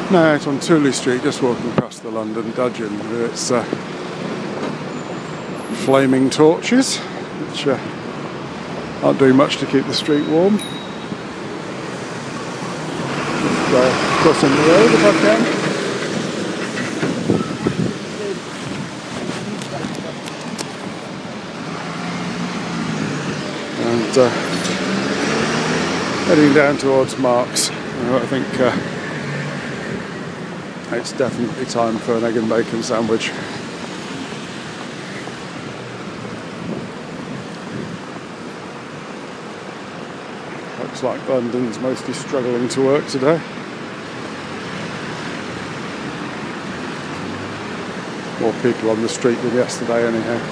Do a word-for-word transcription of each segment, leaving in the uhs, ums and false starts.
Now out on Tooley Street, just walking across the London Dudgeon with its uh, flaming torches, which uh, aren't doing much to keep the street warm. Just uh, crossing the road if I can. And uh, heading down towards Marks. I think uh, it's definitely time for an egg and bacon sandwich. Looks like London's mostly struggling to work today. More people on the street than yesterday anyhow.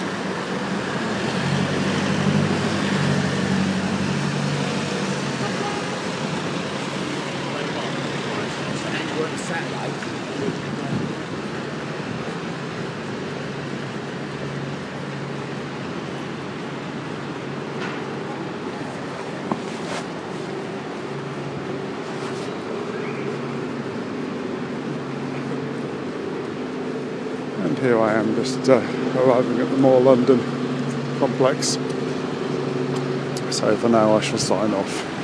And here I am, just uh, arriving at the More London complex. So for now I shall sign off.